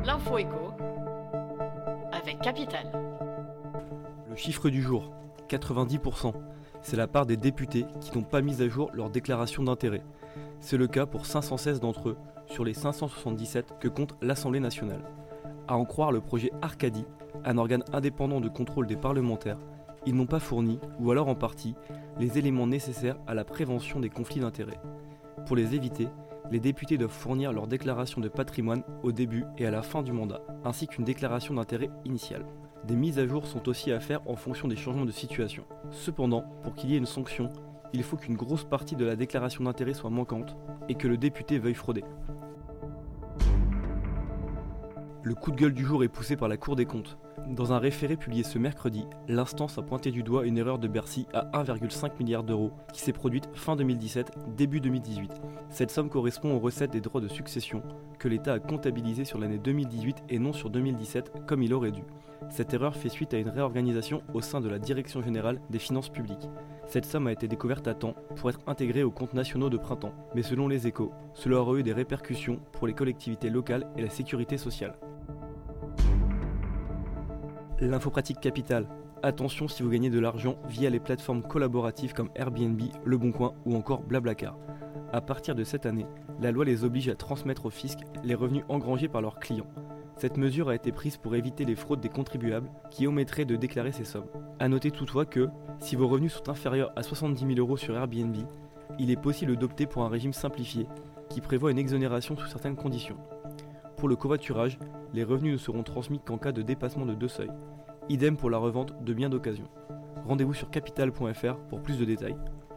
L'info éco avec Capital. Le chiffre du jour, 90%. C'est la part des députés qui n'ont pas mis à jour leur déclaration d'intérêt. C'est le cas pour 516 d'entre eux sur les 577 que compte l'Assemblée nationale. À en croire le projet Arcadie, un organe indépendant de contrôle des parlementaires, ils n'ont pas fourni, ou alors en partie, les éléments nécessaires à la prévention des conflits d'intérêts. Pour les éviter, les députés doivent fournir leur déclaration de patrimoine au début et à la fin du mandat, ainsi qu'une déclaration d'intérêt initiale. Des mises à jour sont aussi à faire en fonction des changements de situation. Cependant, pour qu'il y ait une sanction, il faut qu'une grosse partie de la déclaration d'intérêt soit manquante et que le député veuille frauder. Le coup de gueule du jour est poussé par la Cour des comptes. Dans un référé publié ce mercredi, l'instance a pointé du doigt une erreur de Bercy à 1,5 milliard d'euros qui s'est produite fin 2017, début 2018. Cette somme correspond aux recettes des droits de succession que l'État a comptabilisées sur l'année 2018 et non sur 2017 comme il aurait dû. Cette erreur fait suite à une réorganisation au sein de la Direction générale des finances publiques. Cette somme a été découverte à temps pour être intégrée aux comptes nationaux de printemps. Mais selon les Échos, cela aurait eu des répercussions pour les collectivités locales et la sécurité sociale. L'info pratique capitale. Attention si vous gagnez de l'argent via les plateformes collaboratives comme Airbnb, Le Bon Coin ou encore Blablacar. À partir de cette année, la loi les oblige à transmettre au fisc les revenus engrangés par leurs clients. Cette mesure a été prise pour éviter les fraudes des contribuables qui omettraient de déclarer ces sommes. A noter toutefois que, si vos revenus sont inférieurs à 70 000 € sur Airbnb, il est possible d'opter pour un régime simplifié qui prévoit une exonération sous certaines conditions. Pour le covoiturage, les revenus ne seront transmis qu'en cas de dépassement de deux seuils. Idem pour la revente de biens d'occasion. Rendez-vous sur capital.fr pour plus de détails.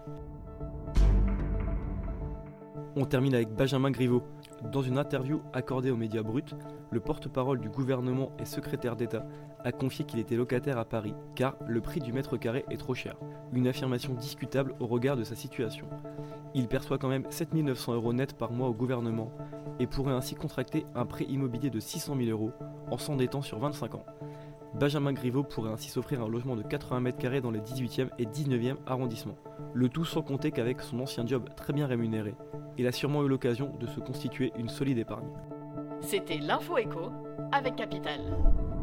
On termine avec Benjamin Griveaux. Dans une interview accordée aux médias bruts, le porte-parole du gouvernement et secrétaire d'État a confié qu'il était locataire à Paris car le prix du mètre carré est trop cher. Une affirmation discutable au regard de sa situation. Il perçoit quand même 7 900 € net par mois au gouvernement et pourrait ainsi contracter un prêt immobilier de 600 000 € en s'endettant sur 25 ans. Benjamin Griveaux pourrait ainsi s'offrir un logement de 80 mètres carrés dans les 18e et 19e arrondissements. Le tout sans compter qu'avec son ancien job très bien rémunéré, il a sûrement eu l'occasion de se constituer une solide épargne. C'était l'info éco avec Capital.